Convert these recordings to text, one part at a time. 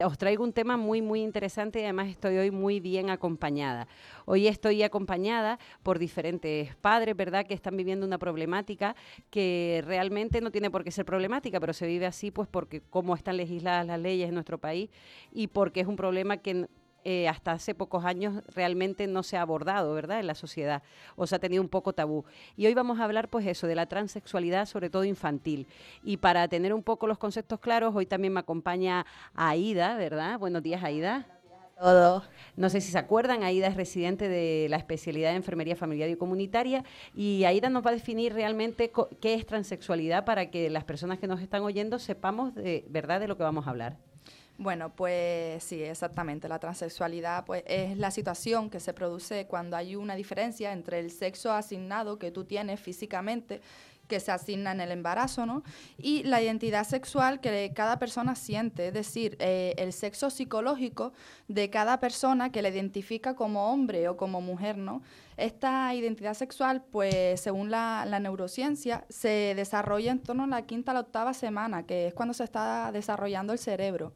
Os traigo un tema muy, muy interesante y además estoy hoy muy bien acompañada. Hoy estoy acompañada por diferentes padres, ¿verdad?, que están viviendo una problemática que realmente no tiene por qué ser problemática, pero se vive así pues porque cómo están legisladas las leyes en nuestro país y porque es un problema que hasta hace pocos años realmente no se ha abordado, ¿verdad?, en la sociedad, o se ha tenido un poco tabú. Y hoy vamos a hablar, pues eso, de la transexualidad, sobre todo infantil. Y para tener un poco los conceptos claros, hoy también me acompaña Aida, ¿verdad? Buenos días, Aida. Todo. No sé si se acuerdan, Aida es residente de la especialidad de Enfermería Familiar y Comunitaria y Aida nos va a definir realmente qué es transexualidad para que las personas que nos están oyendo sepamos de verdad de lo que vamos a hablar. Bueno, pues sí, exactamente. La transexualidad pues, es la situación que se produce cuando hay una diferencia entre el sexo asignado que tú tienes físicamente, que se asigna en el embarazo, ¿no?, y la identidad sexual que cada persona siente, es decir, el sexo psicológico de cada persona que le identifica como hombre o como mujer, ¿no? Esta identidad sexual, pues según la neurociencia, se desarrolla en torno a la 5ª a la 8ª semana, que es cuando se está desarrollando el cerebro.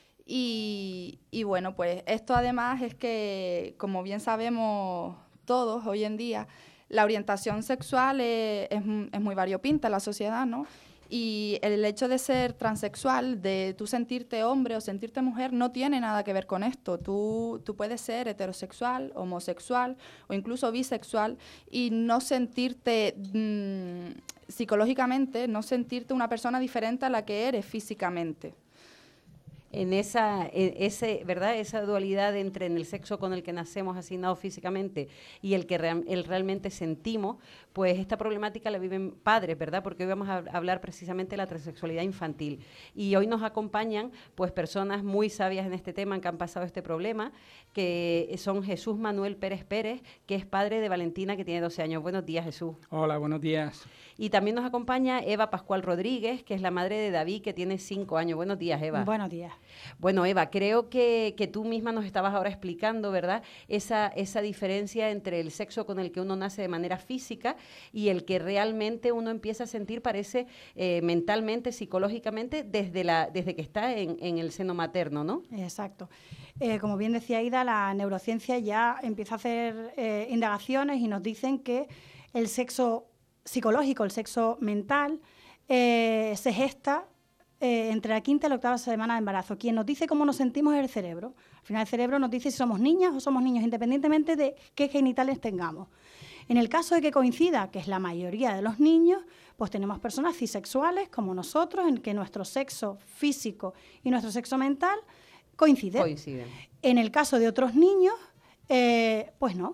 Y bueno, pues esto además es que, como bien sabemos todos hoy en día, la orientación sexual es muy variopinta en la sociedad, ¿no? Y el hecho de ser transexual, de tú sentirte hombre o sentirte mujer, no tiene nada que ver con esto. Tú puedes ser heterosexual, homosexual o incluso bisexual y no sentirte psicológicamente, no sentirte una persona diferente a la que eres físicamente. En ¿verdad?, esa dualidad entre en el sexo con el que nacemos asignado físicamente y el que realmente sentimos, pues esta problemática la viven padres, ¿verdad? Porque hoy vamos a hablar precisamente de la transexualidad infantil. Y hoy nos acompañan pues personas muy sabias en este tema que han pasado este problema, que son Jesús Manuel Pérez Pérez, que es padre de Valentina, que tiene 12 años. Buenos días, Jesús. Hola, buenos días. Y también nos acompaña Eva Pascual Rodríguez, que es la madre de David, que tiene 5 años. Buenos días, Eva. Buenos días. Bueno, Eva, creo que tú misma nos estabas ahora explicando, ¿verdad?, esa diferencia entre el sexo con el que uno nace de manera física y el que realmente uno empieza a sentir, parece, mentalmente, psicológicamente, desde que está en el seno materno, ¿no? Exacto. Como bien decía Aida, la neurociencia ya empieza a hacer indagaciones y nos dicen que el sexo psicológico, el sexo mental, se gesta entre la 5ª y la 8ª semana de embarazo. Quien nos dice cómo nos sentimos es el cerebro. Al final el cerebro nos dice si somos niñas o somos niños, independientemente de qué genitales tengamos. En el caso de que coincida, que es la mayoría de los niños, pues tenemos personas cisexuales como nosotros, en que nuestro sexo físico y nuestro sexo mental coinciden. En el caso de otros niños, pues no.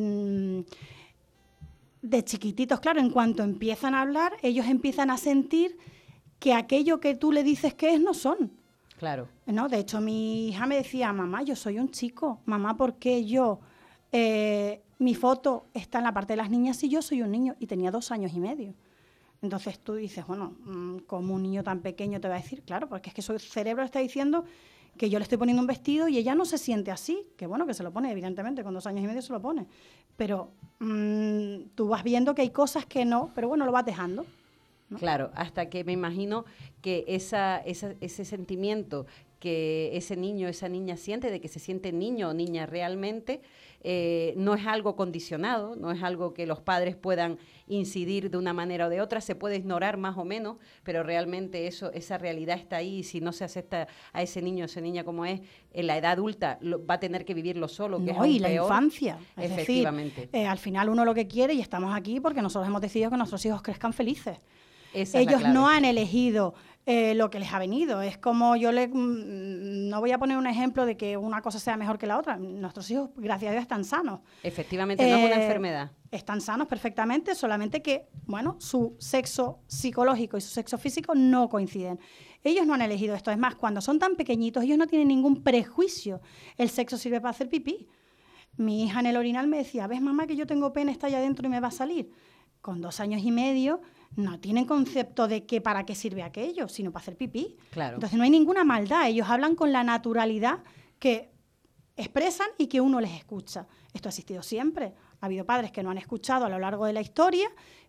De chiquititos, claro, en cuanto empiezan a hablar, ellos empiezan a sentir que aquello que tú le dices que es, no son. Claro. ¿No? De hecho, mi hija me decía, mamá, yo soy un chico. Mamá, ¿por qué mi foto está en la parte de las niñas y yo soy un niño? Y tenía 2 años y medio. Entonces tú dices, bueno, ¿cómo un niño tan pequeño te va a decir? Claro, porque es que su cerebro está diciendo que yo le estoy poniendo un vestido y ella no se siente así. Que bueno, que se lo pone, evidentemente, con 2 años y medio se lo pone. Pero tú vas viendo que hay cosas que no, pero bueno, lo vas dejando, ¿no? Claro, hasta que me imagino que ese sentimiento que ese niño, esa niña siente, de que se siente niño o niña realmente, no es algo condicionado, no es algo que los padres puedan incidir de una manera o de otra, se puede ignorar más o menos, pero realmente esa realidad está ahí y si no se acepta a ese niño o esa niña como es, en la edad adulta va a tener que vivirlo solo, que no, es aún y la peor. infancia. Es Efectivamente. decir, al final uno lo que quiere, y estamos aquí porque nosotros hemos decidido que nuestros hijos crezcan felices. Esa es la Ellos clave. no han elegido lo que les ha venido. Es como no voy a poner un ejemplo de que una cosa sea mejor que la otra. Nuestros hijos, gracias a Dios, están sanos. Efectivamente, no es una enfermedad. Están sanos perfectamente, solamente que, bueno, su sexo psicológico y su sexo físico no coinciden. Ellos no han elegido esto. Es más, cuando son tan pequeñitos, ellos no tienen ningún prejuicio. El sexo sirve para hacer pipí. Mi hija en el orinal me decía, ¿ves, mamá, que yo tengo pene, está allá adentro y me va a salir? Con 2 años y medio no tienen concepto de que para qué sirve aquello, sino para hacer pipí. Claro. Entonces no hay ninguna maldad. Ellos hablan con la naturalidad que expresan y que uno les escucha. Esto ha existido siempre. Ha habido padres que no han escuchado a lo largo de la historia,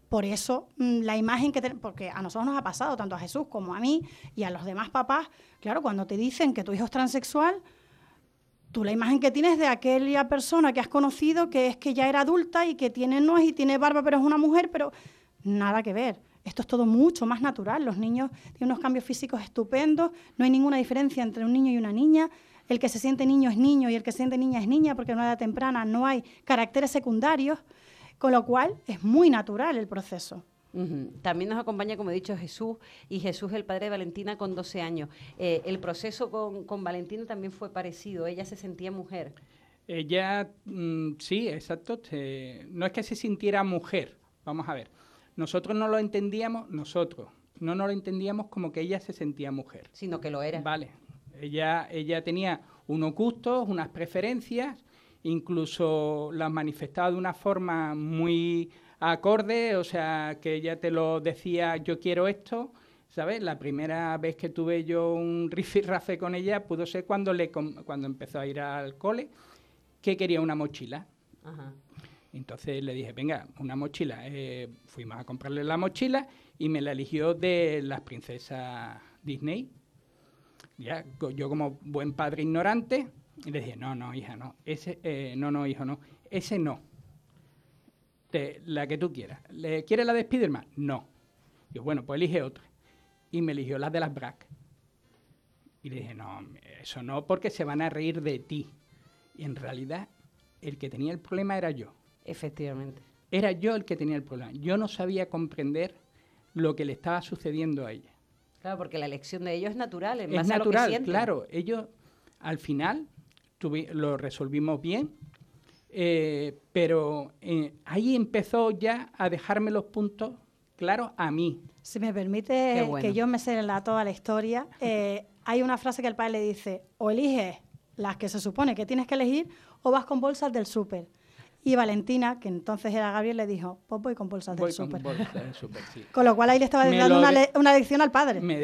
Por eso, la imagen porque a nosotros nos ha pasado, tanto a Jesús como a mí y a los demás papás, claro, cuando te dicen que tu hijo es transexual, tú la imagen que tienes de aquella persona que has conocido, que es que ya era adulta y que tiene nuez y tiene barba, pero es una mujer, pero nada que ver. Esto es todo mucho más natural. Los niños tienen unos cambios físicos estupendos, no hay ninguna diferencia entre un niño y una niña. El que se siente niño es niño y el que se siente niña es niña, porque en una edad temprana no hay caracteres secundarios, con lo cual es muy natural el proceso. También nos acompaña, como he dicho, Jesús, y Jesús es el padre de Valentina con 12 años. El proceso con Valentina también fue parecido, ella se sentía mujer. Ella, sí, exacto, no es que se sintiera mujer, vamos a ver, nosotros no lo entendíamos como que ella se sentía mujer. Sino que lo era. Vale, ella tenía unos gustos, unas preferencias, incluso las manifestaba de una forma muy acorde, o sea, que ella te lo decía, yo quiero esto, ¿sabes? La primera vez que tuve yo un rifirrafe con ella pudo ser cuando empezó a ir al cole, que quería una mochila. Ajá. Entonces le dije, venga, una mochila. Fuimos a comprarle la mochila y me la eligió de las princesas Disney. Ya, yo como buen padre ignorante, le dije, no, hija, no. No, hijo, no. Ese no. La que tú quieras. ¿Quieres la de Spiderman? No. Yo, bueno, pues elige otra. Y me eligió las de las Brack. Y le dije, no, eso no, porque se van a reír de ti. Y en realidad, el que tenía el problema era yo. Efectivamente. Era yo el que tenía el problema. Yo no sabía comprender lo que le estaba sucediendo a ella. Claro, porque la elección de ellos es natural, en es base natural, a lo que sienten. Claro. Ellos, al final, lo resolvimos bien, pero ahí empezó ya a dejarme los puntos claros a mí. Si me permite bueno. que yo me sé toda la historia, hay una frase que el padre le dice, o eliges las que se supone que tienes que elegir o vas con bolsas del súper. Y Valentina, que entonces era Gabriel, le dijo, pues voy con bolsas del súper. Sí. Con lo cual ahí le estaba dando una lección al padre. Me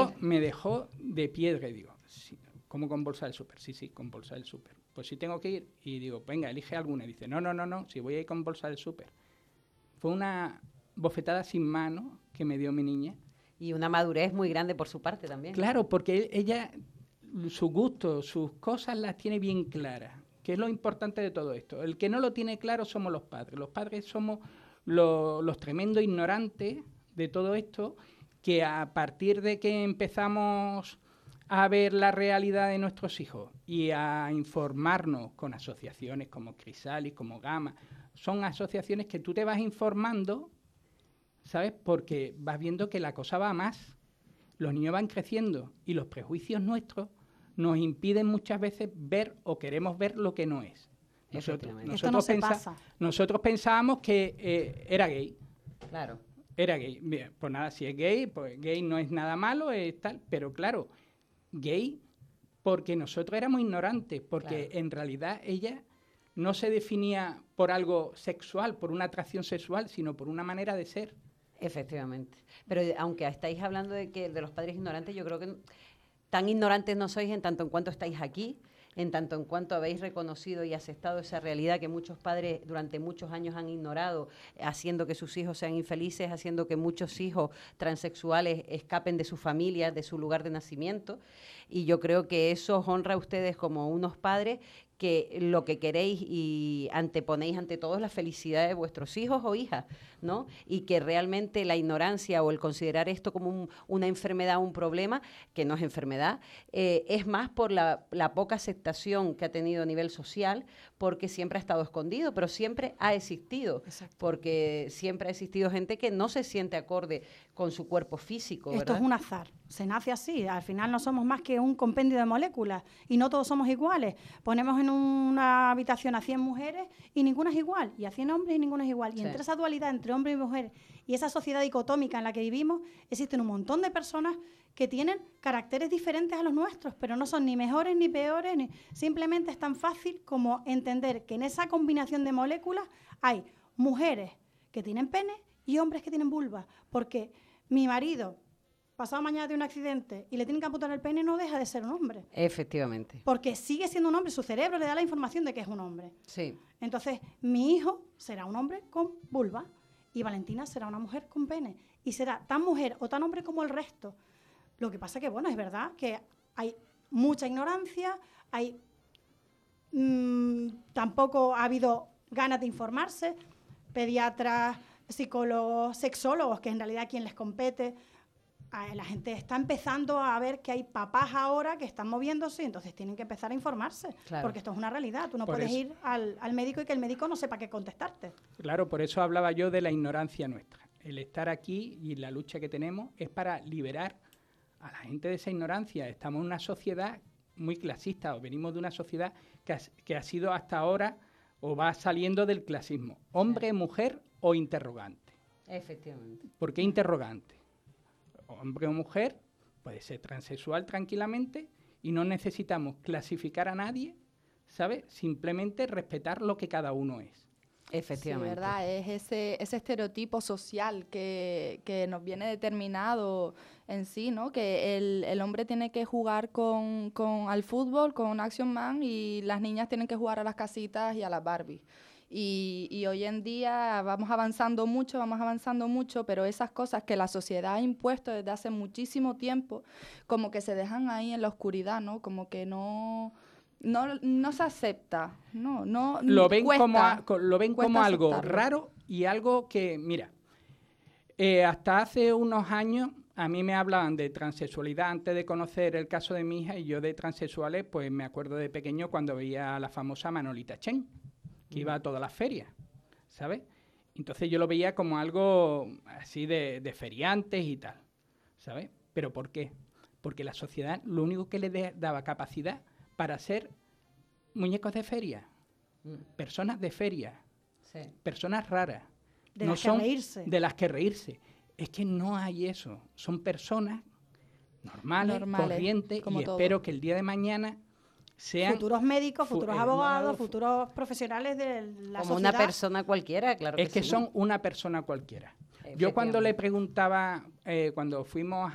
dejó de piedra y digo, sí, ¿cómo con bolsa del súper? Sí, con bolsa del súper. Pues sí tengo que ir. Y digo, venga, elige alguna. Y dice, no, si voy a ir con bolsa del súper. Fue una bofetada sin mano que me dio mi niña. Y una madurez muy grande por su parte también. Claro, porque ella, su gusto, sus cosas las tiene bien claras, que es lo importante de todo esto. El que no lo tiene claro somos los padres. Los padres somos los tremendos ignorantes de todo esto, que a partir de que empezamos a ver la realidad de nuestros hijos y a informarnos con asociaciones como Crisalis, como Gama, son asociaciones que tú te vas informando, ¿sabes? Porque vas viendo que la cosa va a más. Los niños van creciendo y los prejuicios nuestros nos impiden muchas veces ver o queremos ver lo que no es. Esto no se pasa. Nosotros pensábamos que era gay. Claro. Era gay. Bien, pues nada, si es gay, pues gay no es nada malo, es tal. Pero claro, gay porque nosotros éramos ignorantes, porque en realidad ella no se definía por algo sexual, por una atracción sexual, sino por una manera de ser. Efectivamente. Pero aunque estáis hablando de los padres ignorantes, yo creo que tan ignorantes no sois en tanto en cuanto estáis aquí, en tanto en cuanto habéis reconocido y aceptado esa realidad que muchos padres durante muchos años han ignorado, haciendo que sus hijos sean infelices, haciendo que muchos hijos transexuales escapen de su familia, de su lugar de nacimiento. Y yo creo que eso os honra a ustedes como unos padres que lo que queréis y anteponéis ante todo la felicidad de vuestros hijos o hijas, ¿no? Y que realmente la ignorancia o el considerar esto como una enfermedad, un problema, que no es enfermedad, es más por la poca aceptación que ha tenido a nivel social, porque siempre ha estado escondido, pero siempre ha existido. Exacto. Porque siempre ha existido gente que no se siente acorde con su cuerpo físico, ¿verdad? Esto es un azar, se nace así, al final no somos más que un compendio de moléculas y no todos somos iguales. Ponemos en una habitación a 100 mujeres y ninguna es igual, y a 100 hombres y ninguna es igual. Y entre esa dualidad entre hombre y mujer y esa sociedad dicotómica en la que vivimos, existen un montón de personas que tienen caracteres diferentes a los nuestros, pero no son ni mejores ni peores, simplemente es tan fácil como entender que en esa combinación de moléculas hay mujeres que tienen pene y hombres que tienen vulva, porque mi marido, pasado mañana de un accidente y le tienen que amputar el pene, no deja de ser un hombre. Efectivamente. Porque sigue siendo un hombre, su cerebro le da la información de que es un hombre. Sí. Entonces, mi hijo será un hombre con vulva y Valentina será una mujer con pene y será tan mujer o tan hombre como el resto. Lo que pasa que, bueno, es verdad que hay mucha ignorancia, hay tampoco ha habido ganas de informarse, pediatras, psicólogos, sexólogos, que en realidad a quien les compete. La gente está empezando a ver que hay papás ahora que están moviéndose y entonces tienen que empezar a informarse, claro, porque esto es una realidad. Tú no puedes ir al médico y que el médico no sepa qué contestarte. Claro, por eso hablaba yo de la ignorancia nuestra. El estar aquí y la lucha que tenemos es para liberar a la gente de esa ignorancia. Estamos en una sociedad muy clasista, o venimos de una sociedad que ha sido hasta ahora o va saliendo del clasismo. Hombre, mujer o interrogante. Efectivamente. ¿Por qué interrogante? Hombre o mujer, puede ser transexual tranquilamente y no necesitamos clasificar a nadie, ¿sabes? Simplemente respetar lo que cada uno es. Efectivamente. Sí, ¿verdad? Es ese estereotipo social que nos viene determinado en sí, ¿no? Que el hombre tiene que jugar al fútbol, con Action Man, y las niñas tienen que jugar a las casitas y a las Barbie. Y hoy en día vamos avanzando mucho, pero esas cosas que la sociedad ha impuesto desde hace muchísimo tiempo, como que se dejan ahí en la oscuridad, ¿no? Como que no se acepta, no lo ven cuesta, como algo aceptarlo. Raro y algo que, mira, hasta hace unos años a mí me hablaban de transexualidad antes de conocer el caso de mi hija, y yo de transexuales pues me acuerdo de pequeño cuando veía a la famosa Manolita Chen, que iba a todas las ferias, ¿sabes? Entonces yo lo veía como algo así de feriantes y tal, ¿sabes? ¿Pero por qué? Porque la sociedad lo único que le daba capacidad para ser muñecos de feria, personas de feria, sí, personas raras. De las que reírse. De las que reírse. Es que no hay eso. Son personas normales, corrientes, y todo. Espero que el día de mañana sean futuros médicos, futuros abogados, futuros profesionales de la como sociedad. Una persona cualquiera, claro que sí. Es que son una persona cualquiera. Yo cuando le preguntaba, cuando fuimos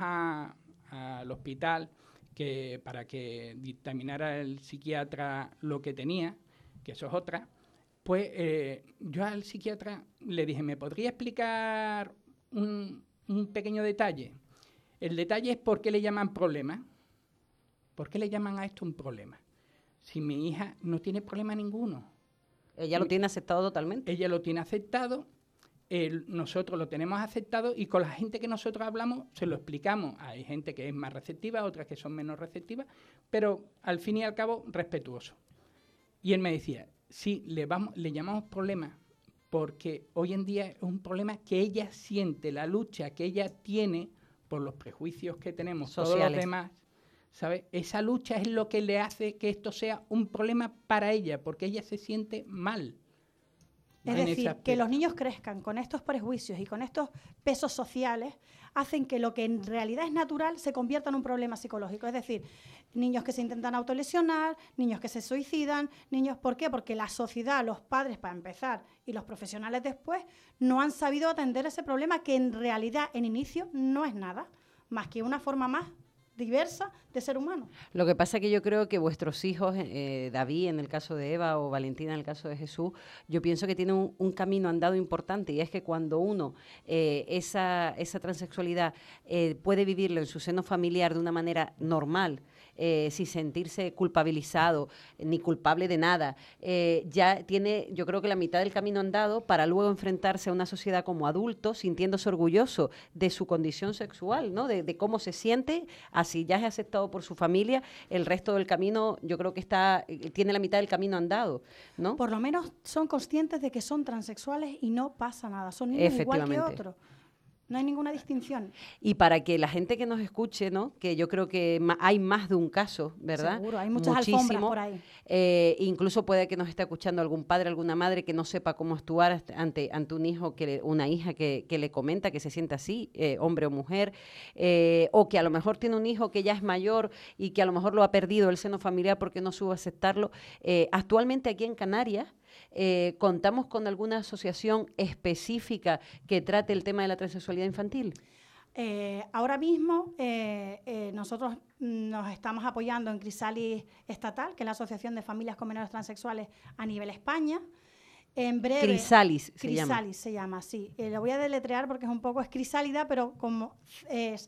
al hospital, para que dictaminara el psiquiatra lo que tenía, que eso es otra, pues yo al psiquiatra le dije, ¿me podría explicar un pequeño detalle? El detalle es por qué le llaman problema. ¿Por qué le llaman a esto un problema? Si mi hija no tiene problema ninguno. Ella lo tiene aceptado totalmente. Ella lo tiene aceptado. Nosotros lo tenemos aceptado, y con la gente que nosotros hablamos se lo explicamos. Hay gente que es más receptiva, otras que son menos receptivas, pero al fin y al cabo respetuoso. Y él me decía, sí, le llamamos problema porque hoy en día es un problema que ella siente, la lucha que ella tiene por los prejuicios que tenemos sociales, todos los demás, ¿sabes? Esa lucha es lo que le hace que esto sea un problema para ella, porque ella se siente mal. Es decir, que los niños crezcan con estos prejuicios y con estos pesos sociales hacen que lo que en realidad es natural se convierta en un problema psicológico. Es decir, niños que se intentan autolesionar, niños que se suicidan, niños... ¿Por qué? Porque la sociedad, los padres para empezar y los profesionales después no han sabido atender ese problema que en realidad en inicio no es nada más que una forma más diversa de ser humano. Lo que pasa es que yo creo que vuestros hijos, David en el caso de Eva o Valentina en el caso de Jesús, yo pienso que tienen un camino andado importante, y es que cuando uno esa transexualidad puede vivirlo en su seno familiar de una manera normal, sin sentirse culpabilizado ni culpable de nada, ya tiene, yo creo que la mitad del camino andado para luego enfrentarse a una sociedad como adulto, sintiéndose orgulloso de su condición sexual, ¿no? De cómo se siente, así ya es aceptado por su familia, el resto del camino yo creo que tiene la mitad del camino andado, ¿no? Por lo menos son conscientes de que son transexuales y no pasa nada, son niños igual que otros. No hay ninguna distinción. Y para que la gente que nos escuche, ¿no? Que yo creo que hay más de un caso, ¿verdad? Seguro, hay muchas alfombras por ahí. Incluso puede que nos esté escuchando algún padre, alguna madre que no sepa cómo actuar ante un hijo, una hija que le comenta que se siente así, hombre o mujer, o que a lo mejor tiene un hijo que ya es mayor y que a lo mejor lo ha perdido el seno familiar porque no supo aceptarlo. Actualmente aquí en Canarias, ¿contamos con alguna asociación específica que trate el tema de la transexualidad infantil? Ahora mismo nosotros nos estamos apoyando en Crisalis Estatal, que es la Asociación de Familias con Menores Transexuales a nivel España, En breve. Crisalis se llama. Crisalis se llama, sí. Lo voy a deletrear porque es crisálida, pero como es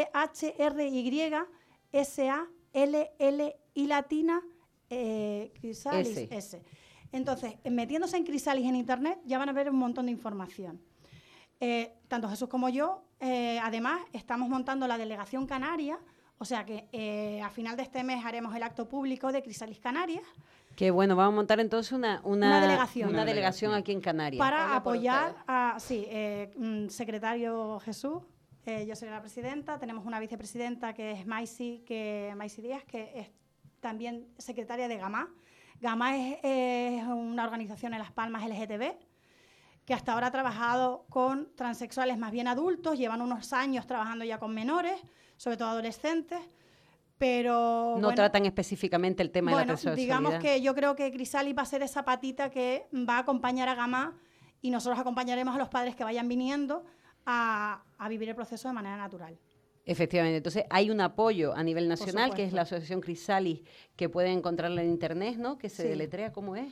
CHRYSALL latina, Crisalis S. Entonces, metiéndose en Crisalis en internet, ya van a ver un montón de información. Tanto Jesús como yo, además, estamos montando la delegación canaria, o sea que a final de este mes haremos el acto público de Crisalis Canarias. Que bueno, vamos a montar entonces una delegación aquí en Canarias. Para apoyar a, secretario Jesús, yo soy la presidenta, tenemos una vicepresidenta que es Maisy Díaz, que es también secretaria de GAMA. GAMA es una organización en Las Palmas LGTB, que hasta ahora ha trabajado con transexuales más bien adultos, llevan unos años trabajando ya con menores, sobre todo adolescentes, pero no tratan específicamente el tema de la transexualidad. Digamos que yo creo que Crisalis va a ser esa patita que va a acompañar a GAMA y nosotros acompañaremos a los padres que vayan viniendo a vivir el proceso de manera natural. Efectivamente, entonces hay un apoyo a nivel nacional, que es la Asociación Crisalis, que pueden encontrarla en internet, ¿no? Que se deletrea, ¿cómo es?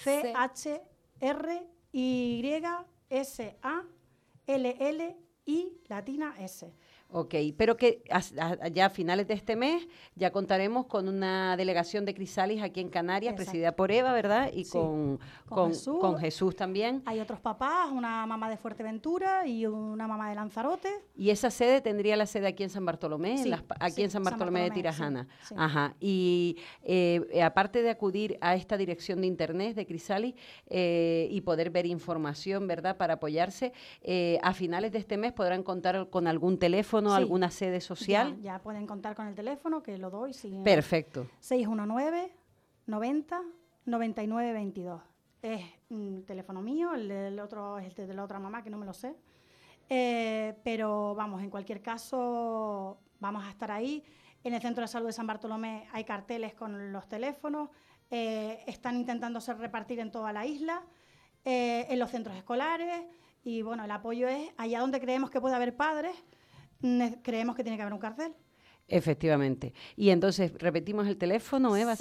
CHRYSALLI latina S. Ok, pero que ya a finales de este mes ya contaremos con una delegación de Crisalis aquí en Canarias, Exacto. presidida por Eva, ¿verdad? Y sí. con Jesús también. Hay otros papás, una mamá de Fuerteventura y una mamá de Lanzarote. ¿Y esa sede tendría la sede aquí en San Bartolomé? Sí, aquí en San Bartolomé de Tirajana. Sí, sí. Ajá. Y aparte de acudir a esta dirección de internet de Crisalis y poder ver información, ¿verdad? Para apoyarse, a finales de este mes podrán contar con algún teléfono, alguna sede social. Ya pueden contar con el teléfono, que lo doy. Perfecto. 619-90-99-22. Es un teléfono mío, el otro es el de la otra mamá, que no me lo sé. Pero vamos, en cualquier caso, vamos a estar ahí. En el Centro de Salud de San Bartolomé hay carteles con los teléfonos. Están intentándose repartir en toda la isla, en los centros escolares. Y bueno, el apoyo es allá donde creemos que puede haber padres, creemos que tiene que haber un cartel. Efectivamente. Y entonces, repetimos el teléfono, Eva.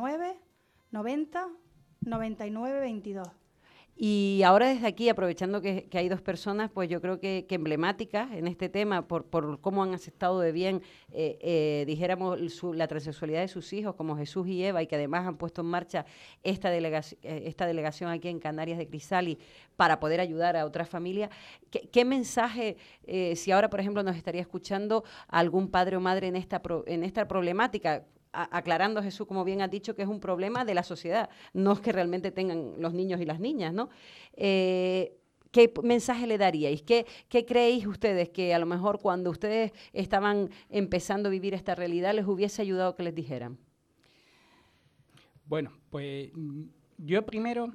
619-90-99-22. Y ahora desde aquí, aprovechando que hay dos personas, pues yo creo que emblemáticas en este tema, por cómo han aceptado de bien, dijéramos, la transexualidad de sus hijos, como Jesús y Eva, y que además han puesto en marcha esta delegación aquí en Canarias de Crisalis para poder ayudar a otras familias. ¿Qué mensaje, si ahora, por ejemplo, nos estaría escuchando algún padre o madre en esta problemática, aclarando, Jesús, como bien has dicho, que es un problema de la sociedad, no es que realmente tengan los niños y las niñas, ¿no? ¿Qué mensaje le daríais? ¿Qué creéis ustedes que a lo mejor cuando ustedes estaban empezando a vivir esta realidad les hubiese ayudado que les dijeran? Bueno, pues yo primero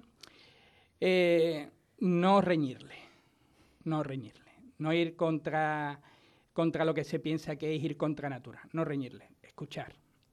no reñirle, no ir contra lo que se piensa que es ir contra natura, no reñirle, escuchar.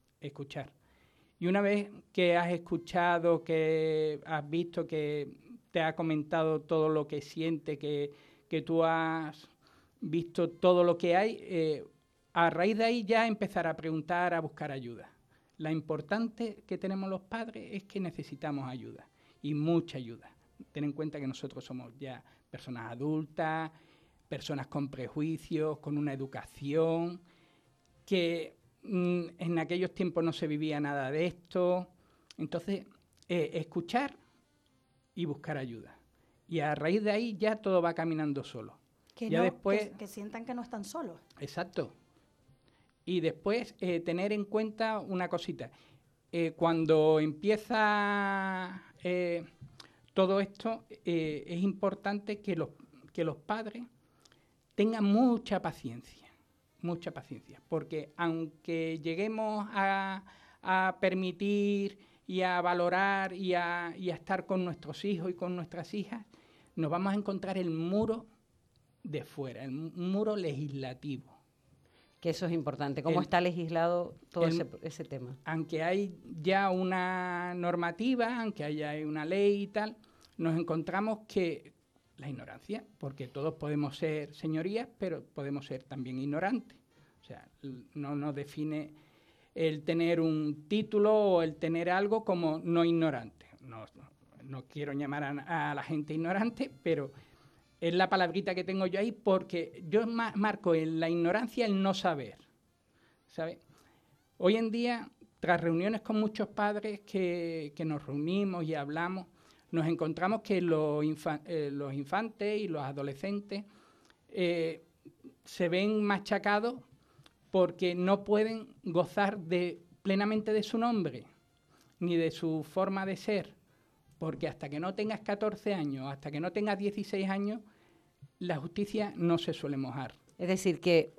Y una vez que has escuchado, que has visto, que te ha comentado todo lo que siente, que tú has visto todo lo que hay, a raíz de ahí ya empezar a preguntar, a buscar ayuda. Lo importante que tenemos los padres es que necesitamos ayuda, y mucha ayuda. Ten en cuenta que nosotros somos ya personas adultas, personas con prejuicios, con una educación, que en aquellos tiempos no se vivía nada de esto. Entonces, escuchar y buscar ayuda. Y a raíz de ahí ya todo va caminando solo. Que sientan que no están solos. Exacto. Y después tener en cuenta una cosita. Cuando empieza todo esto, es importante que los padres tengan mucha paciencia, porque aunque lleguemos a permitir y a valorar y a estar con nuestros hijos y con nuestras hijas, nos vamos a encontrar el muro de fuera, el muro legislativo. Que eso es importante, cómo está legislado todo ese tema. Aunque hay ya una normativa, aunque haya una ley y tal, nos encontramos que la ignorancia, porque todos podemos ser señorías, pero podemos ser también ignorantes. O sea, no nos define el tener un título o el tener algo como no ignorante. No, no quiero llamar a la gente ignorante, pero es la palabrita que tengo yo ahí, porque yo marco en la ignorancia el no saber, ¿sabes? Hoy en día, tras reuniones con muchos padres que nos reunimos y hablamos, nos encontramos que los infantes y los adolescentes se ven machacados porque no pueden gozar plenamente de su nombre ni de su forma de ser, porque hasta que no tengas 14 años, hasta que no tengas 16 años, la justicia no se suele mojar. Es decir, que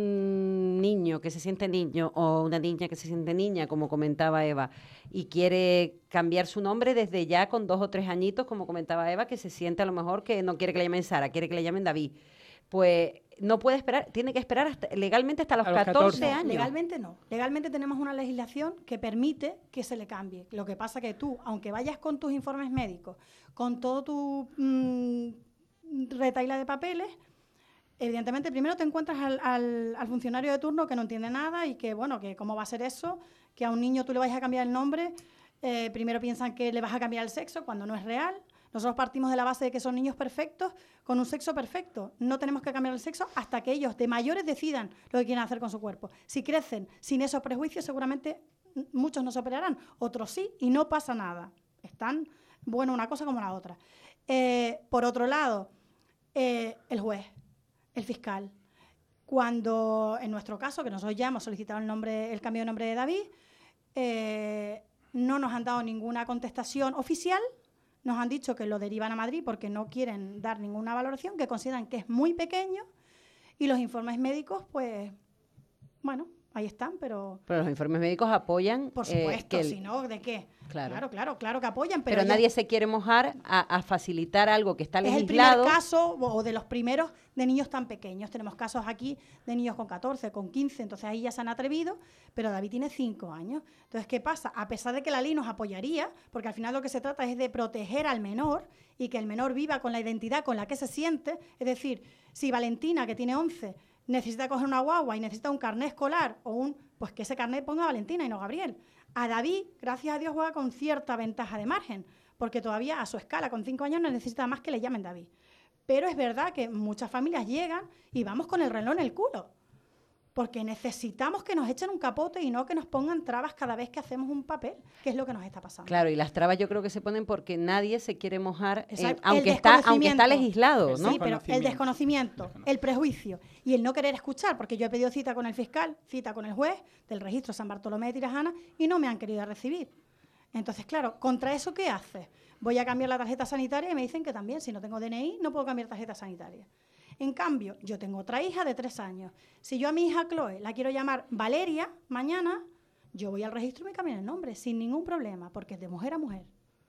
un niño que se siente niño o una niña que se siente niña, como comentaba Eva, y quiere cambiar su nombre desde ya con 2 o 3 añitos, como comentaba Eva, que se siente a lo mejor que no quiere que le llamen Sara, quiere que le llamen David, pues no puede esperar, tiene que esperar legalmente hasta los 14 años. Legalmente no. Legalmente tenemos una legislación que permite que se le cambie. Lo que pasa que tú, aunque vayas con tus informes médicos, con todo tu retaila de papeles, evidentemente primero te encuentras al funcionario de turno que no entiende nada y que, bueno, que cómo va a ser eso, que a un niño tú le vayas a cambiar el nombre, primero piensan que le vas a cambiar el sexo cuando no es real. Nosotros partimos de la base de que son niños perfectos con un sexo perfecto. No tenemos que cambiar el sexo hasta que ellos de mayores decidan lo que quieren hacer con su cuerpo. Si crecen sin esos prejuicios, seguramente muchos no se operarán, otros sí, y no pasa nada. Están, bueno, una cosa como la otra. Por otro lado, el juez, el fiscal. Cuando, en nuestro caso, que nosotros ya hemos solicitado el cambio de nombre de David, no nos han dado ninguna contestación oficial. Nos han dicho que lo derivan a Madrid porque no quieren dar ninguna valoración, que consideran que es muy pequeño, y los informes médicos, pues, bueno, ahí están, pero... Pero los informes médicos apoyan... Por supuesto, si no, ¿de qué? Claro. Claro que apoyan, pero nadie se quiere mojar a facilitar algo que está legislado. Es el primer caso, o de los primeros, de niños tan pequeños. Tenemos casos aquí de niños con 14, con 15, entonces ahí ya se han atrevido, pero David tiene 5 años. Entonces, ¿qué pasa? A pesar de que la ley nos apoyaría, porque al final lo que se trata es de proteger al menor y que el menor viva con la identidad con la que se siente, es decir, si Valentina, que tiene 11, necesita coger una guagua y necesita un carné escolar, pues que ese carné ponga Valentina y no Gabriel. A David, gracias a Dios, juega con cierta ventaja de margen, porque todavía a su escala, con 5 años, no necesita más que le llamen David. Pero es verdad que muchas familias llegan y vamos con el reloj en el culo, porque necesitamos que nos echen un capote y no que nos pongan trabas cada vez que hacemos un papel, que es lo que nos está pasando. Claro, y las trabas yo creo que se ponen porque nadie se quiere mojar, aunque está legislado, ¿no? Sí, pero el desconocimiento, el prejuicio y el no querer escuchar, porque yo he pedido cita con el fiscal, cita con el juez del registro San Bartolomé de Tirajana y no me han querido recibir. Entonces, claro, ¿contra eso qué haces? Voy a cambiar la tarjeta sanitaria y me dicen que también, si no tengo DNI, no puedo cambiar tarjeta sanitaria. En cambio, yo tengo otra hija de 3 años. Si yo a mi hija Chloe la quiero llamar Valeria mañana, yo voy al registro y me cambio el nombre, sin ningún problema, porque es de mujer a mujer.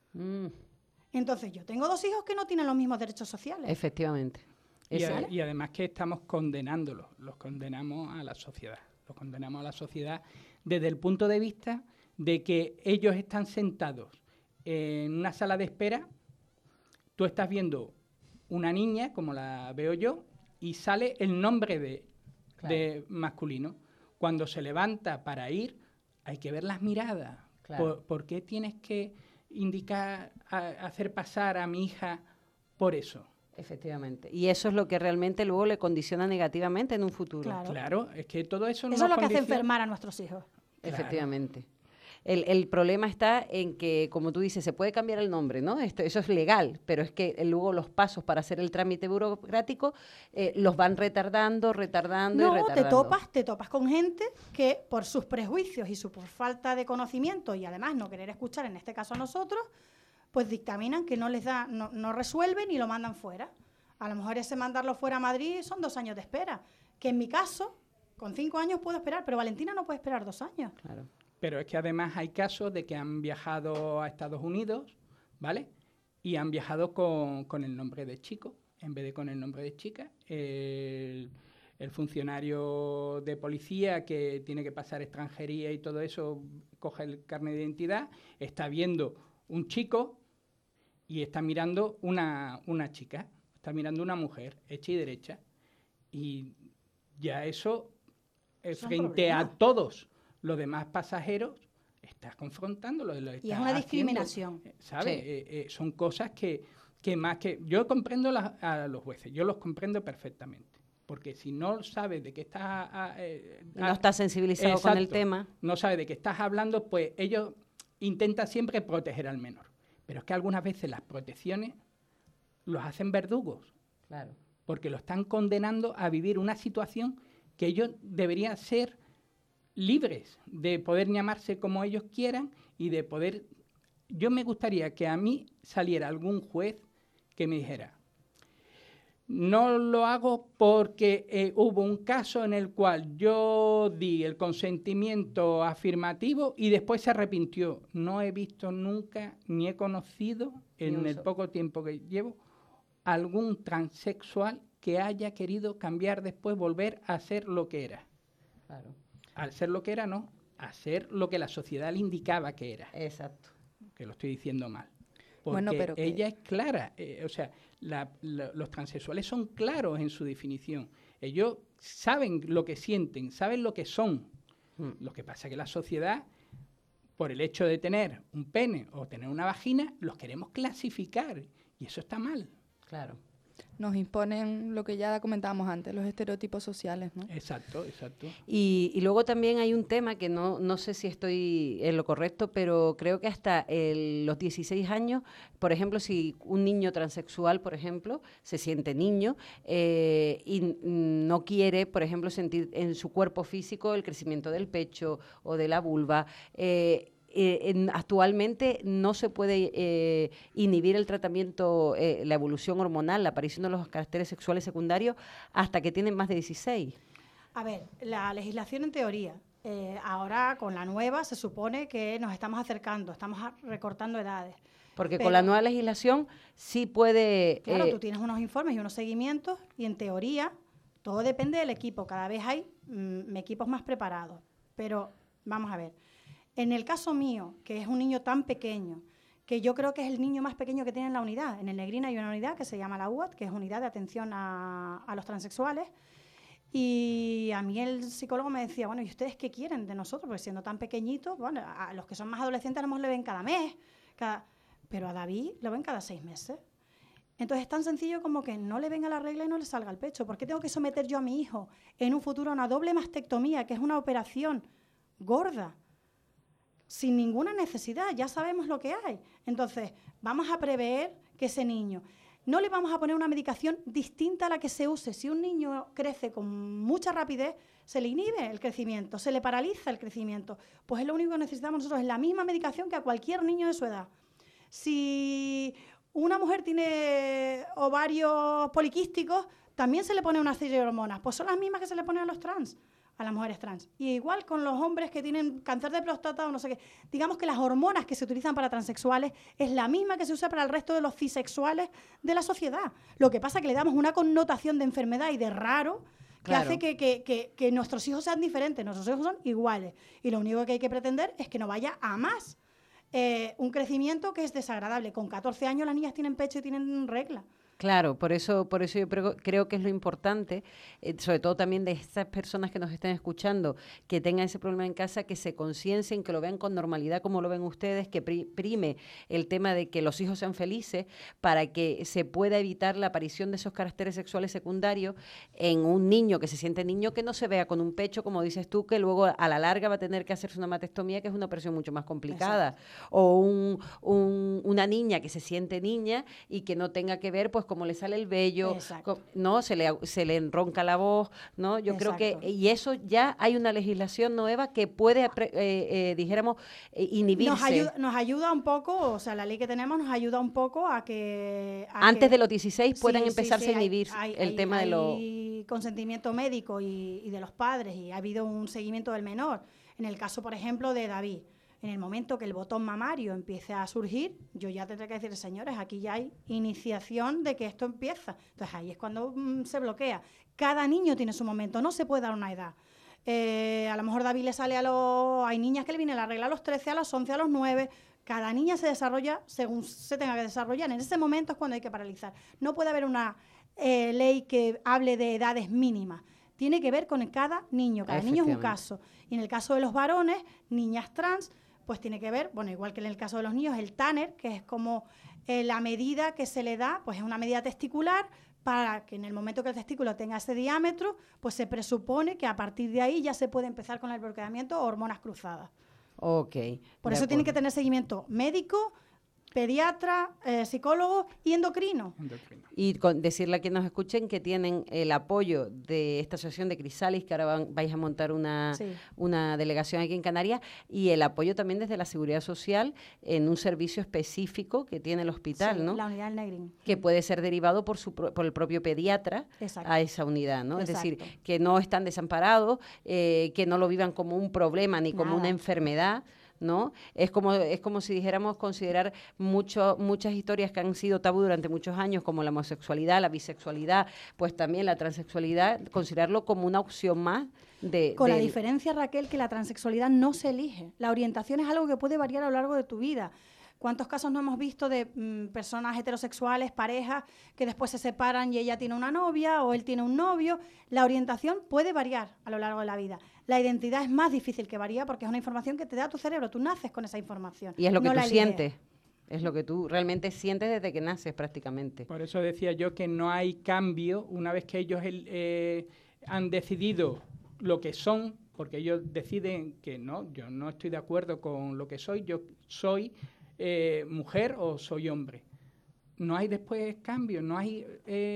Entonces, yo tengo 2 hijos que no tienen los mismos derechos sociales. Efectivamente. Y además que estamos condenándolos, los condenamos a la sociedad. Los condenamos a la sociedad desde el punto de vista de que ellos están sentados en una sala de espera, tú estás viendo una niña, como la veo yo, y sale el nombre de masculino. Cuando se levanta para ir, hay que ver las miradas. Claro. ¿Por qué tienes que indicar, hacer pasar a mi hija por eso? Efectivamente. Y eso es lo que realmente luego le condiciona negativamente en un futuro. Claro, es que todo eso... Eso es lo que hace enfermar a nuestros hijos. Claro. Efectivamente. El problema está en que, como tú dices, se puede cambiar el nombre, ¿no? Eso es legal, pero es que luego los pasos para hacer el trámite burocrático los van retardando. No, te topas con gente que por sus prejuicios y por falta de conocimiento y además no querer escuchar, en este caso a nosotros, pues dictaminan que no les da, no resuelven y lo mandan fuera. A lo mejor ese mandarlo fuera a Madrid son 2 años de espera, que en mi caso, con 5 años puedo esperar, pero Valentina no puede esperar 2 años. Claro. Pero es que además hay casos de que han viajado a Estados Unidos, ¿vale? Y han viajado con el nombre de chico, en vez de con el nombre de chica. El funcionario de policía que tiene que pasar extranjería y todo eso, coge el carnet de identidad, está viendo un chico y está mirando una chica, está mirando una mujer, hecha y derecha. Y ya eso, frente a todos los demás pasajeros, estás confrontándolo. Y es una discriminación. ¿Sabes? Sí. Son cosas que más que... Yo comprendo a los jueces, yo los comprendo perfectamente. Porque si no sabes de qué estás... no estás sensibilizado con el tema. No sabes de qué estás hablando, pues ellos intentan siempre proteger al menor. Pero es que algunas veces las protecciones los hacen verdugos. Claro. Porque lo están condenando a vivir una situación que ellos deberían ser libres de poder llamarse como ellos quieran y de poder... Yo me gustaría que a mí saliera algún juez que me dijera: no lo hago porque hubo un caso en el cual yo di el consentimiento afirmativo y después se arrepintió. No he visto nunca, ni he conocido, en el poco tiempo que llevo, algún transexual que haya querido cambiar después, volver a ser lo que era. Claro. Al ser lo que era, no. A ser lo que la sociedad le indicaba que era. Exacto. Que lo estoy diciendo mal. Porque bueno, pero ella es clara. O sea, los transexuales son claros en su definición. Ellos saben lo que sienten, saben lo que son. Lo que pasa es que la sociedad, por el hecho de tener un pene o tener una vagina, los queremos clasificar. Y eso está mal. Claro. Nos imponen lo que ya comentábamos antes, los estereotipos sociales, ¿no? Exacto, exacto. Y luego también hay un tema que no sé si estoy en lo correcto, pero creo que hasta los 16 años, por ejemplo, si un niño transexual, por ejemplo, se siente niño y no quiere, por ejemplo, sentir en su cuerpo físico el crecimiento del pecho o de la vulva, actualmente no se puede inhibir el tratamiento, la evolución hormonal, la aparición de los caracteres sexuales secundarios hasta que tienen más de 16. A ver, la legislación en teoría, ahora con la nueva se supone que nos estamos acercando, estamos recortando edades. Porque con la nueva legislación sí puede... Claro, tú tienes unos informes y unos seguimientos y en teoría todo depende del equipo, cada vez hay equipos más preparados. Pero vamos a ver. En el caso mío, que es un niño tan pequeño, que yo creo que es el niño más pequeño que tiene en la unidad. En el Negrina hay una unidad que se llama la UAT, que es Unidad de Atención a los Transexuales. Y a mí el psicólogo me decía, bueno, ¿y ustedes qué quieren de nosotros? Porque siendo tan pequeñitos, bueno, a los que son más adolescentes a lo mejor le ven cada mes, pero a David lo ven cada 6 meses. Entonces es tan sencillo como que no le venga la regla y no le salga el pecho. ¿Por qué tengo que someter yo a mi hijo en un futuro a una doble mastectomía, que es una operación gorda? Sin ninguna necesidad, ya sabemos lo que hay. Entonces, vamos a prever que ese niño, no le vamos a poner una medicación distinta a la que se use. Si un niño crece con mucha rapidez, se le inhibe el crecimiento, se le paraliza el crecimiento. Pues es lo único que necesitamos nosotros, es la misma medicación que a cualquier niño de su edad. Si una mujer tiene ovarios poliquísticos, también se le pone una serie de hormonas, pues son las mismas que se le ponen a los trans, a las mujeres trans. Y igual con los hombres que tienen cáncer de próstata o no sé qué. Digamos que las hormonas que se utilizan para transexuales es la misma que se usa para el resto de los cisexuales de la sociedad. Lo que pasa es que le damos una connotación de enfermedad y de raro que claro. hace que nuestros hijos sean diferentes. Nuestros hijos son iguales. Y lo único que hay que pretender es que no vaya a más. Un crecimiento que es desagradable. Con 14 años las niñas tienen pecho y tienen regla. Claro, por eso yo creo que es lo importante, sobre todo también de estas personas que nos estén escuchando, que tengan ese problema en casa, que se conciencien, que lo vean con normalidad como lo ven ustedes, que prime el tema de que los hijos sean felices para que se pueda evitar la aparición de esos caracteres sexuales secundarios en un niño que se siente niño, que no se vea con un pecho, como dices tú, que luego a la larga va a tener que hacerse una mastectomía, que es una operación mucho más complicada. Exacto. O una niña que se siente niña y que no tenga que ver, pues, como le sale el vello, ¿no? Se le enronca la voz, ¿no? Yo Exacto. creo que, y eso ya hay una legislación nueva que puede, dijéramos, inhibirse. Nos ayuda un poco, o sea, la ley que tenemos nos ayuda un poco a que... Antes de los 16 puedan empezarse a inhibir el tema de los... Hay consentimiento médico y de los padres, y ha habido un seguimiento del menor. En el caso, por ejemplo, de David, en el momento que el botón mamario empiece a surgir, yo ya tendré que decir, señores, aquí ya hay iniciación de que esto empieza. Entonces ahí es cuando se bloquea. Cada niño tiene su momento, no se puede dar una edad. A lo mejor David le sale hay niñas que le viene la regla a los 13, a los 11, a los 9. Cada niña se desarrolla según se tenga que desarrollar. En ese momento es cuando hay que paralizar. No puede haber una ley que hable de edades mínimas. Tiene que ver con cada niño. Cada niño es un caso. Y en el caso de los varones, niñas trans, pues tiene que ver, bueno, igual que en el caso de los niños, el Tanner, que es como la medida que se le da, pues es una medida testicular para que en el momento que el testículo tenga ese diámetro, pues se presupone que a partir de ahí ya se puede empezar con el bloqueamiento o hormonas cruzadas. Ok. Por eso tiene que tener seguimiento médico, pediatra, psicólogo y endocrino. Y decirle a quienes nos escuchen que tienen el apoyo de esta asociación de Crisalis, que ahora vais a montar una delegación aquí en Canarias, y el apoyo también desde la Seguridad Social en un servicio específico que tiene el hospital, ¿no? La unidad del Negrín. Que puede ser derivado por el propio pediatra. Exacto. A esa unidad, ¿no? Exacto. Es decir, que no están desamparados, que no lo vivan como un problema ni como una enfermedad, ¿no? Es como si dijéramos considerar muchas historias que han sido tabú durante muchos años, como la homosexualidad, la bisexualidad, pues también la transexualidad, considerarlo como una opción más Con la diferencia, Raquel, que la transexualidad no se elige. La orientación es algo que puede variar a lo largo de tu vida. ¿Cuántos casos no hemos visto de personas heterosexuales, parejas, que después se separan y ella tiene una novia o él tiene un novio? La orientación puede variar a lo largo de la vida. La identidad es más difícil que varía porque es una información que te da tu cerebro. Tú naces con esa información. Y es lo que tú sientes. Es lo que tú realmente sientes desde que naces prácticamente. Por eso decía yo que no hay cambio una vez que ellos han decidido lo que son, porque ellos deciden que no, yo no estoy de acuerdo con lo que soy, yo soy mujer o soy hombre. No hay después cambio, no hay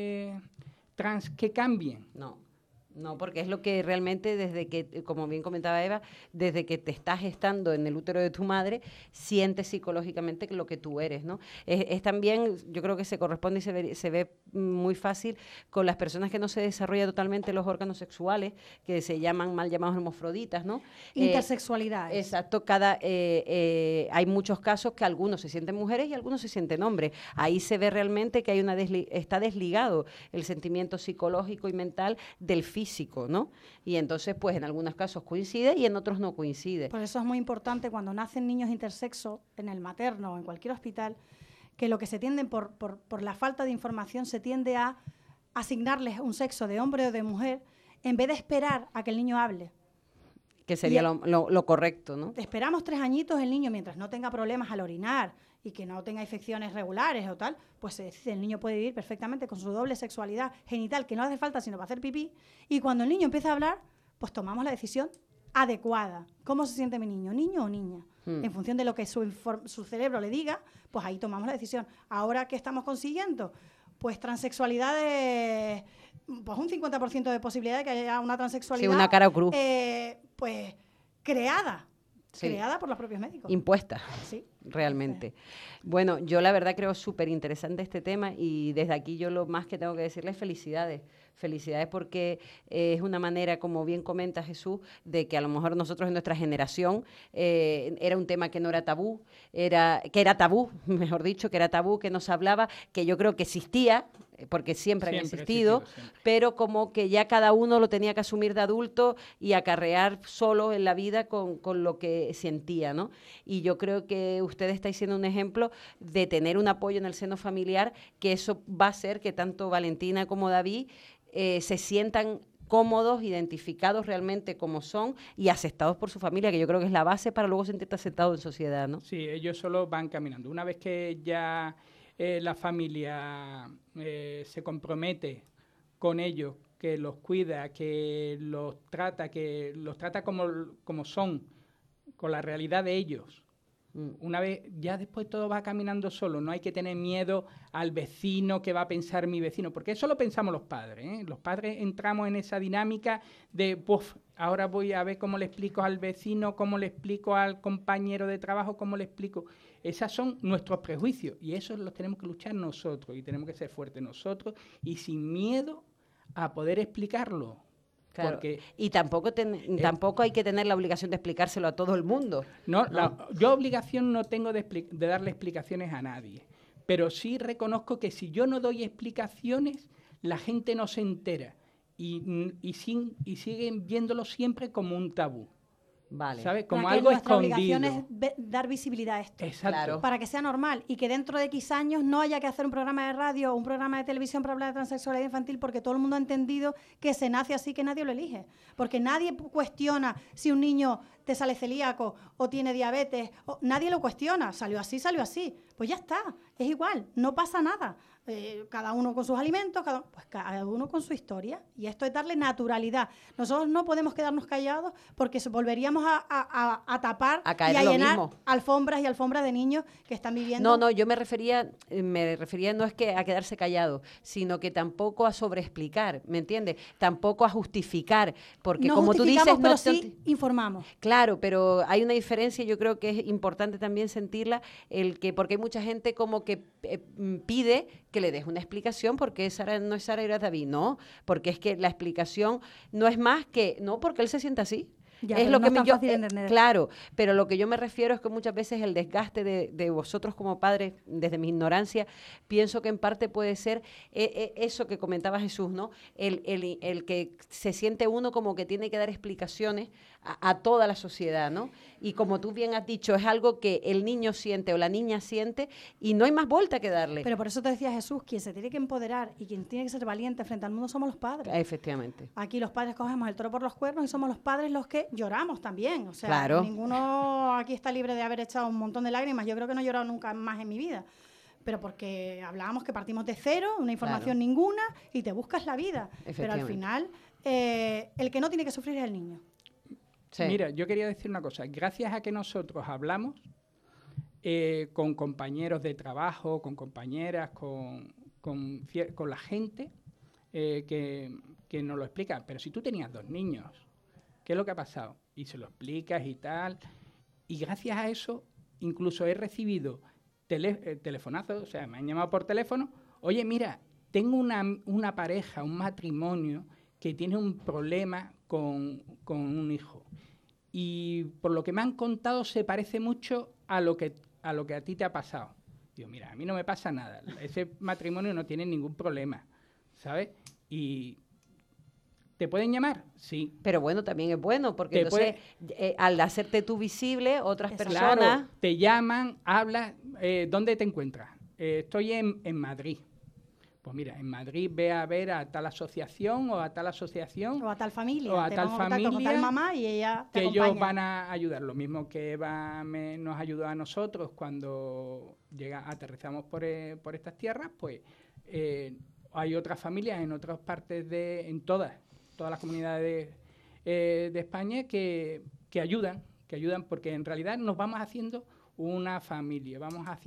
trans que cambien. No, porque es lo que realmente desde que, como bien comentaba Eva, desde que te estás gestando en el útero de tu madre, sientes psicológicamente lo que tú eres, ¿no? Es también, yo creo que se corresponde y se ve muy fácil con las personas que no se desarrollan totalmente los órganos sexuales, que se llaman mal llamados hermafroditas, ¿no? Intersexualidad. Exacto, hay muchos casos que algunos se sienten mujeres y algunos se sienten hombres. Ahí se ve realmente que hay está desligado el sentimiento psicológico y mental del físico, ¿no? Y entonces, pues, en algunos casos coincide y en otros no coincide. Por eso es muy importante cuando nacen niños intersexo en el materno o en cualquier hospital, que lo que se tiende por la falta de información se tiende a asignarles un sexo de hombre o de mujer en vez de esperar a que el niño hable. Que sería lo correcto, ¿no? Esperamos 3 añitos el niño mientras no tenga problemas al orinar y que no tenga infecciones regulares o tal, pues el niño puede vivir perfectamente con su doble sexualidad genital, que no hace falta sino para hacer pipí, y cuando el niño empieza a hablar, pues tomamos la decisión adecuada. ¿Cómo se siente mi niño? ¿Niño o niña? En función de lo que su cerebro le diga, pues ahí tomamos la decisión. Ahora, ¿qué estamos consiguiendo? Pues transexualidades, pues un 50% de posibilidad de que haya una transexualidad. Sí, una cara o cruz. Pues creada. Sí. Creada por los propios médicos. Impuesta. Sí. Realmente. Bueno, yo la verdad creo súper interesante este tema y desde aquí yo lo más que tengo que decirles es felicidades. Felicidades porque es una manera, como bien comenta Jesús, de que a lo mejor nosotros en nuestra generación era un tema que no era tabú, que era tabú, mejor dicho, que era tabú, que no se hablaba, que yo creo que existía, porque siempre han existido, pero como que ya cada uno lo tenía que asumir de adulto y acarrear solo en la vida con lo que sentía, ¿no? Y yo creo que ustedes estáis siendo un ejemplo de tener un apoyo en el seno familiar, que eso va a hacer que tanto Valentina como David se sientan cómodos, identificados realmente como son y aceptados por su familia, que yo creo que es la base para luego sentirte aceptado en sociedad, ¿no? Sí, ellos solo van caminando. Una vez que ya la familia se compromete con ellos, que los cuida, que los trata como son, con la realidad de ellos. Una vez, ya después todo va caminando solo, no hay que tener miedo al vecino, que va a pensar mi vecino, porque eso lo pensamos los padres, ¿eh? Los padres entramos en esa dinámica de, ahora voy a ver cómo le explico al vecino, cómo le explico al compañero de trabajo, cómo le explico. Esos son nuestros prejuicios y esos los tenemos que luchar nosotros y tenemos que ser fuertes nosotros y sin miedo a poder explicarlo. Claro. Porque y tampoco hay que tener la obligación de explicárselo a todo el mundo. No. Yo obligación no tengo de darle explicaciones a nadie, pero sí reconozco que si yo no doy explicaciones, la gente no se entera y siguen viéndolo siempre como un tabú. Vale. ¿Sabes? Como para algo nuestra escondido. obligación es dar visibilidad a esto. Exacto. Claro. Para que sea normal y que dentro de X años no haya que hacer un programa de radio o un programa de televisión para hablar de transexualidad infantil porque todo el mundo ha entendido que se nace así, que nadie lo elige. Porque nadie cuestiona si un niño te sale celíaco o tiene diabetes, nadie lo cuestiona, salió así, pues ya está, es igual, no pasa nada. Cada uno con sus alimentos, cada uno con su historia, y esto es darle naturalidad. Nosotros no podemos quedarnos callados porque volveríamos a tapar caer y a en lo llenar mismo. alfombras y alfombras de niños que están viviendo. No, yo me refería no es que a quedarse callado, sino que tampoco a sobreexplicar, ¿me entiendes? Tampoco a justificar, porque no como tú dices... pero sí informamos. Claro, pero hay una diferencia, yo creo que es importante también sentirla, porque hay mucha gente como que pide que le des una explicación porque Sara no es Sara y David, no, porque es que la explicación no es más que, no, porque él se siente así. Ya, es lo no que es tan fácil de entender. claro, pero lo que yo me refiero es que muchas veces el desgaste de vosotros como padres, desde mi ignorancia, pienso que en parte puede ser eso que comentaba Jesús, ¿no? El que se siente uno como que tiene que dar explicaciones a toda la sociedad, ¿no? Y como tú bien has dicho, es algo que el niño siente o la niña siente y no hay más vuelta que darle. Pero por eso te decía Jesús, quien se tiene que empoderar y quien tiene que ser valiente frente al mundo somos los padres. Efectivamente. Aquí los padres cogemos el toro por los cuernos y somos los padres los que lloramos también. O sea, claro. Ninguno aquí está libre de haber echado un montón de lágrimas. Yo creo que no he llorado nunca más en mi vida. Pero porque hablábamos que partimos de cero, una información ninguna, y te buscas la vida. Pero al final, el que no tiene que sufrir es el niño. Sí. Mira, yo quería decir una cosa. Gracias a que nosotros hablamos con compañeros de trabajo, con compañeras, con la gente que nos lo explica. Pero si tú tenías 2 niños, ¿qué es lo que ha pasado? Y se lo explicas y tal. Y gracias a eso, incluso he recibido telefonazos, o sea, me han llamado por teléfono. Oye, mira, tengo una pareja, un matrimonio que tiene un problema con un hijo. Y por lo que me han contado se parece mucho a lo que a ti te ha pasado. Digo, mira, a mí no me pasa nada. Ese matrimonio no tiene ningún problema, ¿sabes? Y ¿te pueden llamar? Sí. Pero bueno, también es bueno, porque entonces al hacerte tú visible, otras personas... Claro, te llaman, hablas, ¿dónde te encuentras? Estoy en Madrid. Pues mira, en Madrid ve a ver a tal asociación o a tal asociación. O a tal familia. O a tal familia. Con tal mamá y ella te que acompaña. ellos van a ayudar. Lo mismo que Eva nos ayudó a nosotros cuando aterrizamos por estas tierras, pues hay otras familias en otras partes en todas las comunidades de España que ayudan, porque en realidad nos vamos haciendo una familia,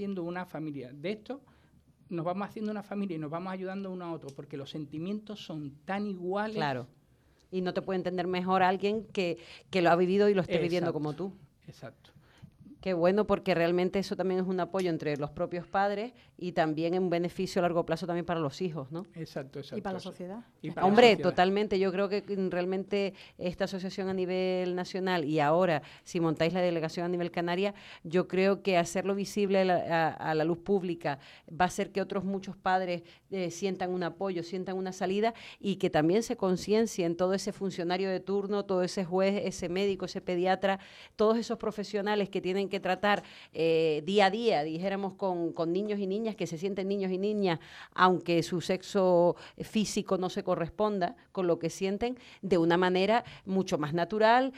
De esto nos vamos haciendo una familia y nos vamos ayudando uno a otro, porque los sentimientos son tan iguales. Claro. Y no te puede entender mejor alguien que lo ha vivido y lo esté viviendo como tú. Exacto. Qué bueno, porque realmente eso también es un apoyo entre los propios padres y también un beneficio a largo plazo también para los hijos, ¿no? Exacto. Y para la sociedad. Hombre, totalmente. Yo creo que realmente esta asociación a nivel nacional y ahora, si montáis la delegación a nivel Canaria, yo creo que hacerlo visible a la luz pública va a hacer que otros muchos padres sientan un apoyo, sientan una salida y que también se conciencien todo ese funcionario de turno, todo ese juez, ese médico, ese pediatra, todos esos profesionales que tienen que tratar día a día, dijéramos, con niños y niñas que se sienten niños y niñas, aunque su sexo físico no se corresponda con lo que sienten, de una manera mucho más natural,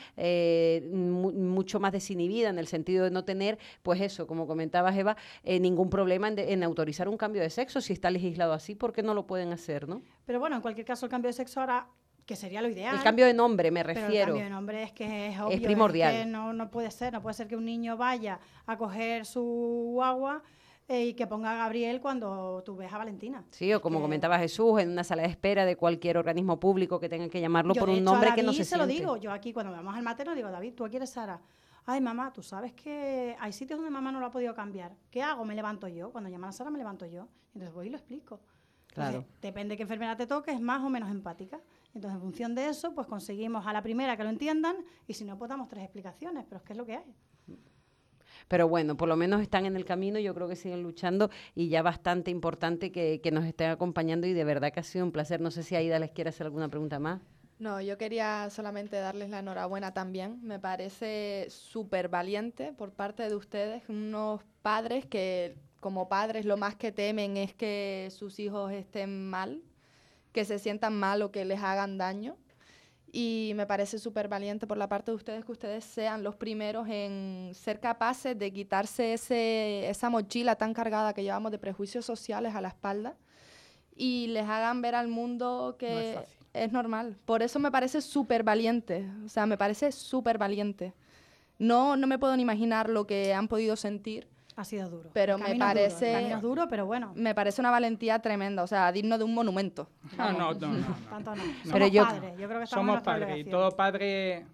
mucho más desinhibida, en el sentido de no tener, pues eso, como comentabas, Eva, ningún problema en autorizar un cambio de sexo. Si está legislado así, ¿por qué no lo pueden hacer, no? Pero bueno, en cualquier caso, el cambio de sexo ahora, que sería lo ideal. El cambio de nombre, me refiero. Pero el cambio de nombre es que es obvio. Es primordial. Es que no puede ser que un niño vaya a coger su guagua y que ponga a Gabriel cuando tú ves a Valentina. Sí, o como comentaba Jesús, en una sala de espera de cualquier organismo público que tenga que llamarlo por un nombre que no se siente. Yo lo digo, yo aquí cuando vamos al materno digo, David, ¿tú aquí eres Sara? Ay, mamá, tú sabes que hay sitios donde mamá no lo ha podido cambiar. ¿Qué hago? Me levanto yo. Cuando llaman a Sara me levanto yo. Entonces voy y lo explico. Claro. Entonces, depende de qué enfermedad te toque, es más o menos empática. Entonces, en función de eso, pues conseguimos a la primera que lo entiendan y si no, pues damos 3 explicaciones, pero es que es lo que hay. Pero bueno, por lo menos están en el camino, yo creo que siguen luchando y ya bastante importante que nos estén acompañando y de verdad que ha sido un placer. No sé si Aida les quiere hacer alguna pregunta más. No, yo quería solamente darles la enhorabuena también. Me parece súper valiente por parte de ustedes, unos padres que como padres lo más que temen es que sus hijos estén mal, que se sientan mal o que les hagan daño. Y me parece súper valiente por la parte de ustedes que ustedes sean los primeros en ser capaces de quitarse esa mochila tan cargada que llevamos de prejuicios sociales a la espalda y les hagan ver al mundo que es normal. Por eso me parece súper valiente, o sea, me parece súper valiente. No me puedo ni imaginar lo que han podido sentir. Ha sido duro. Pero me parece... El camino es duro, pero bueno. Me parece una valentía tremenda, o sea, digno de un monumento. No. Tanto no. Pero Somos padres, yo creo que estamos en Somos nuestra padres y obligación. todo padre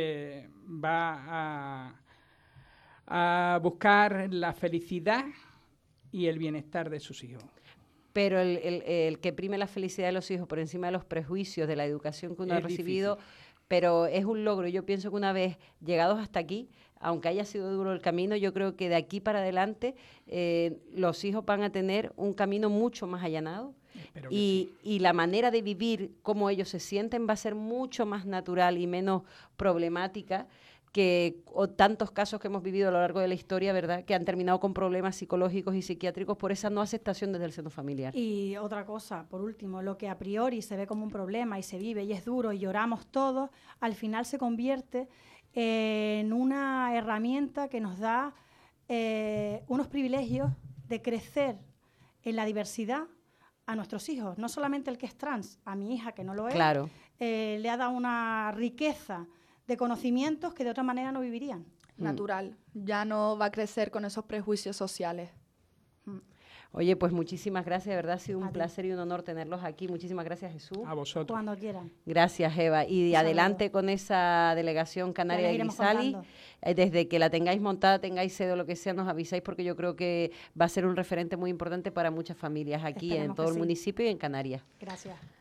va a buscar la felicidad y el bienestar de sus hijos. Pero el que prime la felicidad de los hijos por encima de los prejuicios, de la educación que uno ha recibido, difícil. pero es un logro. Yo pienso que una vez llegados hasta aquí, aunque haya sido duro el camino, yo creo que de aquí para adelante los hijos van a tener un camino mucho más allanado Espero que y la manera de vivir, cómo ellos se sienten, va a ser mucho más natural y menos problemática que tantos casos que hemos vivido a lo largo de la historia, ¿verdad?, que han terminado con problemas psicológicos y psiquiátricos por esa no aceptación desde el seno familiar. Y otra cosa, por último, lo que a priori se ve como un problema y se vive y es duro y lloramos todos, al final se convierte en una herramienta que nos da unos privilegios de crecer en la diversidad a nuestros hijos. No solamente el que es trans, a mi hija que no lo es, Claro. le ha dado una riqueza de conocimientos que de otra manera no vivirían. Natural. Ya no va a crecer con esos prejuicios sociales. Oye, pues muchísimas gracias, de verdad ha sido A un ti. placer y un honor tenerlos aquí. Muchísimas gracias, Jesús. A vosotros. Cuando quieran. Gracias, Eva. Y Un adelante saludo. con esa delegación canaria Ya les de iremos Grisali. contando. Desde que la tengáis montada, tengáis sede o lo que sea, nos avisáis porque yo creo que va a ser un referente muy importante para muchas familias aquí en Esperemos todo que el sí. municipio y en Canarias. Gracias.